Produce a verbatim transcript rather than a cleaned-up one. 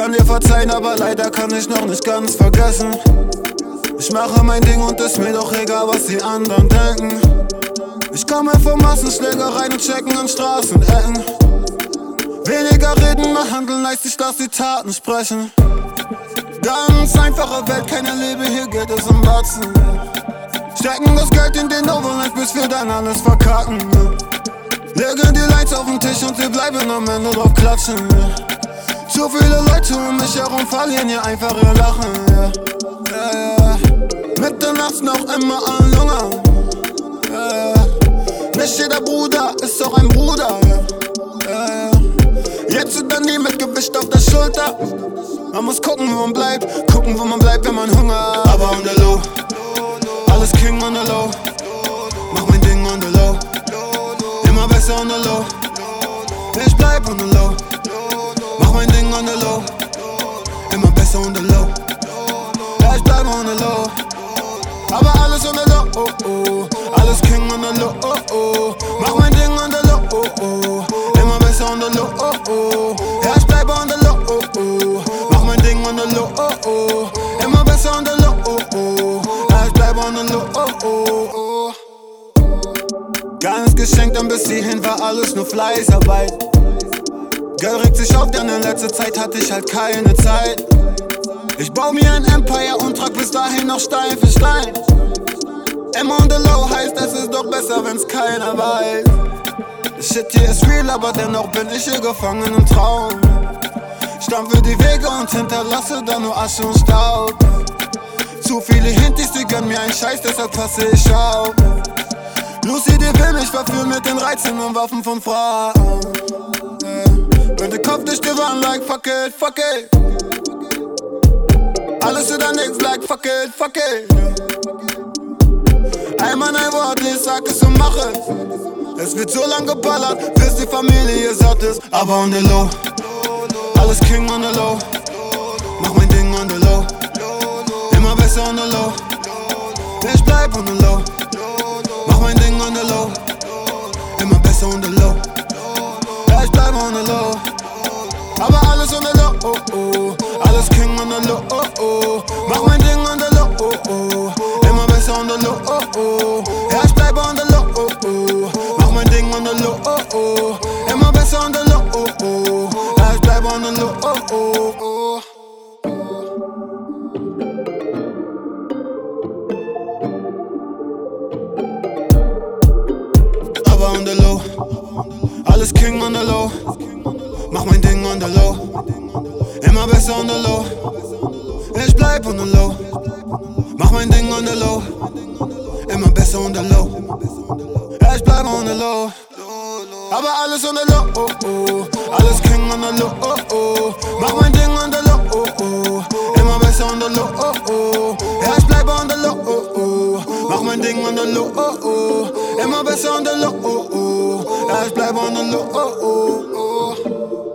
kann dir verzeihen, aber leider kann ich noch nicht ganz vergessen. Ich mache mein Ding und ist mir doch egal, was die anderen denken. Ich komme von Massenschlägereien und checken an Straßenecken. Weniger reden, mehr handeln, heißt ich lass die Taten sprechen. Ganz einfache Welt, keine Liebe, hier geht es um Batzen. Stecken das Geld in den Overnight, bis wir dann alles verkacken. Legen die Lights auf den Tisch und wir bleiben am Ende drauf klatschen. Zu viele Leute um mich herum verlieren hier einfach ihr Lachen. Ja, ja. Mitternachts noch immer an Lungern. Ja, ja. Nicht jeder Bruder ist auch ein Bruder. Ja, ja. Jetzt sind dann die mit Gewicht auf der Schulter. Man muss gucken, wo man bleibt, gucken, wo man bleibt, wenn man Hunger hat. Aber on the low, alles King on the low. Mach mein Ding on the low, immer besser on the low. Ich bleib on the low, mach mein Ding on the low, immer besser on the low. Ja, ich bleib on the low, aber alles on the low, oh, oh. Alles King on the low, oh, oh. Mach mein Ding on the low, oh, oh. Immer besser on the low, oh, oh. Ja, ich bleib on the low, oh, oh. Mach mein Ding on the low, oh, oh. Immer besser on the low, oh, oh. Ja, ich bleib on the low, oh, oh, oh. Ganz geschenkt, dann bis hierhin war alles nur Fleißarbeit. Geld regt sich auf, denn in letzter Zeit hatte ich halt keine Zeit. Ich bau mir ein Empire und trag bis dahin noch Stein für Stein. Immer on the low heißt, es ist doch besser, wenn's keiner weiß. Shit hier ist real, aber dennoch bin ich hier gefangen im Traum. Stampfe die Wege und hinterlasse dann nur Asche und Staub. Zu viele Hintis, die gönnen mir einen Scheiß, deshalb passe ich auf. Lucy, die will mich verführen mit den Reizen und Waffen von Frauen. Yeah. Wenn der Kopf durch die Wand like fuck it, fuck it. Alles oder nix like fuck it, fuck it. Einmal ein Wort, ich sag es und mach es. Es wird so lang geballert, bis die Familie satt ist. Aber on the low, alles King on the low. Mach mein Ding on the low, immer besser on the low. Ich bleib on the low, mach mein Ding on the low, immer besser on the low. Ja, ich bleib on the low, aber alles on the low, oh, oh. Alles King on the low, oh, oh. Mach mein Ding on the low, oh, oh. Immer besser on the low, oh, oh. Ja, ich bleib on the low, oh, oh. Mach mein Ding on the low, oh, oh. Immer besser on the low, oh, oh. Ja, ich bleib on the low, oh, oh, oh. Aber on the low, alles King on the low. Mach mein Ding on the low, immer besser on the low. Ich bleib on the low, mach mein Ding on the low, immer besser on the low. Ja, ich bleib on the low, aber alles on the low, oh, oh. Alles King on the low, oh, oh. Mach mein Ding on the low, oh, oh. Immer besser on the low, oh, oh. Ja, ich bleib on the low, oh, oh. Mach mein Ding on the low, oh, oh. Immer besser on the low, oh, oh. Ja, ich bleib on the low, oh, oh, oh.